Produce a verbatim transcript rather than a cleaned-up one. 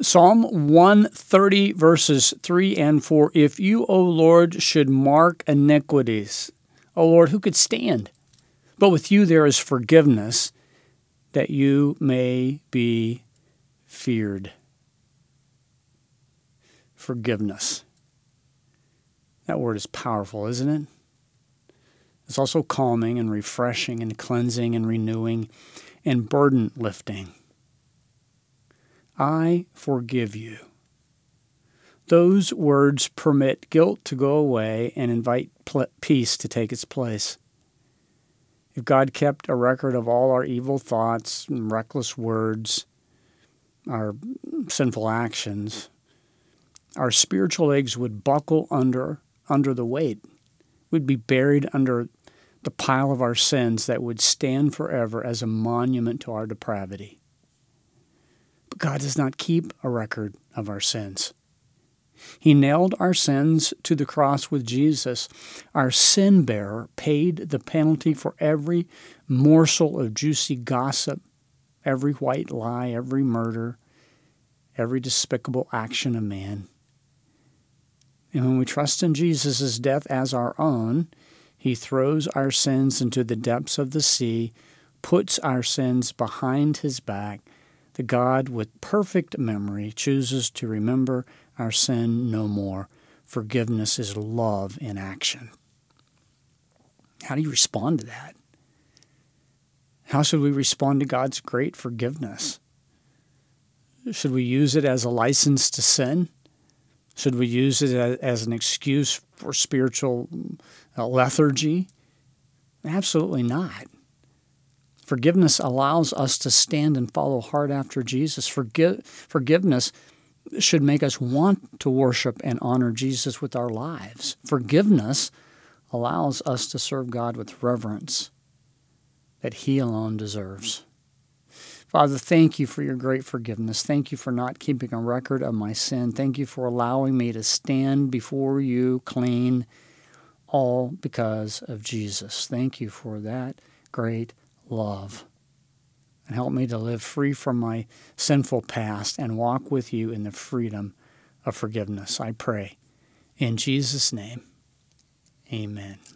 Psalm one thirty, verses three and four. If you, O Lord, should mark iniquities, O Lord, who could stand? But with you there is forgiveness, that you may be feared. Forgiveness. That word is powerful, isn't it? It's also calming and refreshing and cleansing and renewing and burden lifting. I forgive you. Those words permit guilt to go away and invite pl- peace to take its place. If God kept a record of all our evil thoughts and reckless words, our sinful actions, our spiritual legs would buckle under under the weight. We'd be buried under the pile of our sins that would stand forever as a monument to our depravity. But God does not keep a record of our sins. He nailed our sins to the cross with Jesus. Our sin bearer paid the penalty for every morsel of juicy gossip, every white lie, every murder, every despicable action of man. And when we trust in Jesus' death as our own, he throws our sins into the depths of the sea, puts our sins behind his back. The God with perfect memory chooses to remember our sin no more. Forgiveness is love in action. How do you respond to that? How should we respond to God's great forgiveness? Should we use it as a license to sin? Should we use it as an excuse for spiritual lethargy? Absolutely not. Forgiveness allows us to stand and follow hard after Jesus. Forgive, forgiveness should make us want to worship and honor Jesus with our lives. Forgiveness allows us to serve God with reverence that he alone deserves. Father, thank you for your great forgiveness. Thank you for not keeping a record of my sin. Thank you for allowing me to stand before you clean, all because of Jesus. Thank you for that great love. And help me to live free from my sinful past and walk with you in the freedom of forgiveness. I pray in Jesus' name, amen.